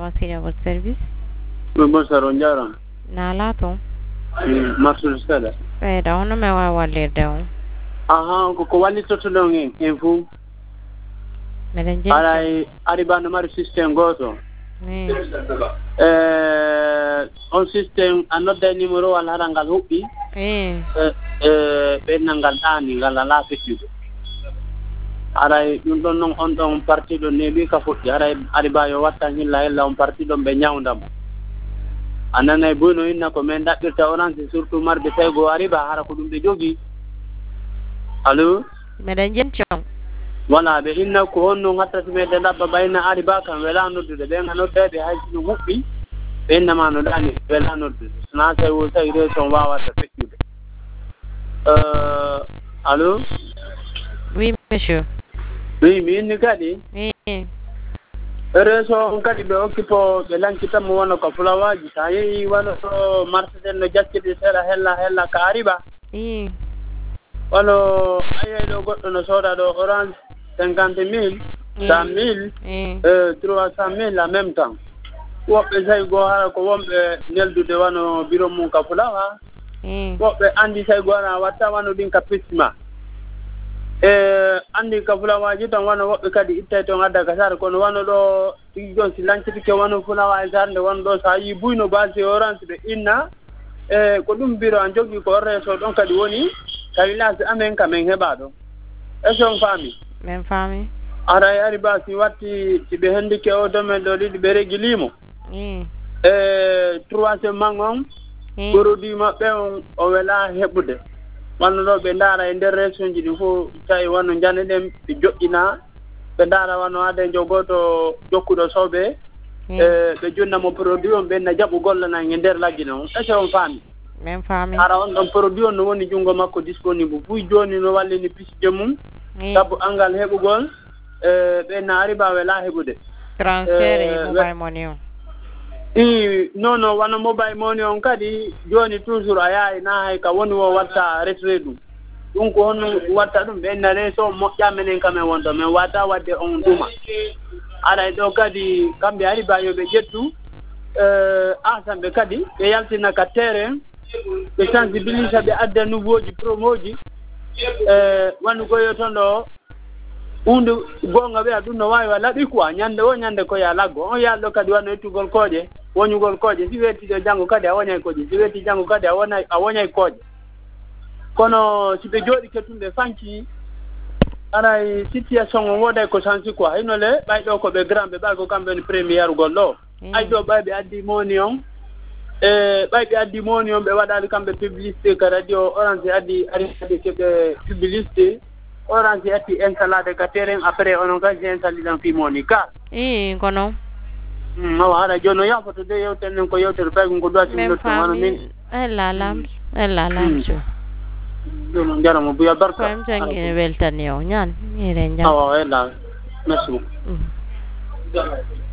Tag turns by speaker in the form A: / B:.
A: Masina votre service.
B: Bonsoir on jaram.
A: Nala to.
B: Marsul sala.
A: Da hono me wa walle daw.
B: Aha ko wali to dongi info.
A: Meden
B: Alai ariba no mari system goto. On system another numero ala rangal hubbi. Benangal tani ngala la fitu. Aray dum don non on don parti do nebi ka futti aray ariba yo watta ni la on parti do be nyaawndam. Anana bono inna ko men dabbirta orange surtout marbe tego ariba hara ko dum be jogi. Allo
A: meden jenchon.
B: Wala be inna ko honno ngatta me de dabba bayna ariba kan wela noddude be ngano tede hay no hubbi be nama no dani wela noddude na say wo say re son wawata fekkude. Allô?
A: Oui, monsieur.
B: Oui, mi kadi. Reso on kadi be occupo be lankita mo wono ko fulawaji tayi wono so marché no jaskiti sera hella ka ariba. Wono ayi do goddo no soda do orange 50,000, 100,000, 300,000 en même temps. Woɓɓe say go hara ko wonɓe neldude wano bureau mum ka fulawa. Woɓɓe andi say go hara watta wano ɗin ka pisma. Andi ka fulawaji tan wano woɓɓe kadi ittay toon adda ka sara kono wano ɗo tigi jon si lancitike wano fulawa e sarde wano ɗo sa yi buyno base orange ɗo inna ko ɗum bureau an jogui ko reso ɗon kadi woni ka village amen kamen heɓa ɗo. Est-ce on famille?
A: Même famille.
B: Aray ariba si watti si ɓe hendike o domaine ɗo ɗiɗi ɓe regilimo. Troisième mangon produit maɓɓe on o wela heɓude. Wano ɗo ɓe ndaara e nder région ji ɗi fof tawi wano jane ɗen ɓe joƴƴina ɓe ndaara wano ade jogoto jokkuɗo soɓe ɓe junnamo produit on ɓenna jaɓu gollana e nder laggi noon. Est-ce on faami?
A: Même famille.
B: Ara on ɗon produit on no woni junngo makko disponible fuy joni no wallini pisje mum sabu angal heɓugol ɓenna ariba wela heɓude
A: transfert e mobile money on.
B: Non wano mobile money on kadi joni toujours a yahay na hay ka woni o watta retre ɗum ko honno watta ɗum ɓenna reso moƴƴa menen kamen wonto men wata wadde on ɗuma aɗa ɗo kadi kamɓe ariba yoɓe ƴettu asamɓe kadi ɓe yaltina ka terrain ɓe sensibilisa ɓe adda nouveau ji promo ji wanu goyo toon ɗo hunde gonga ɓeya ɗum no wawi wa laaɓi quoi ñande ko ya laggo on yalɗo kadi wano ettugol kooƴe woñugol kooƴe si wetti ɗo janggo kadi a woñay kooƴe si wetti janggo kadi a woñay kooƴe kono si ɓe jooɗi kettumɓe fanci aray situation o woday ko sansi quoi hino le ɓayɗo ko ɓe grand ɓe ɓay ko kamɓe ni premier yarugol ɗo ay ɗo ɓayɓe addi moni on ɓayɓe addi moni on ɓe waɗali kamɓe publicité ka radio orange addi keɓe publicité orange atti installade ka terrain après onon kadi installiɗan fimoni ka
A: kono
B: o haɗa joni o yafoto de yewten nen ko yewtere paygo ngo duwati minute wano min
A: elalam monsieur
B: ɗum jaramo buya barka
A: koyem jangguine weltani o ñan ire jam
B: awa ela merci beaucoup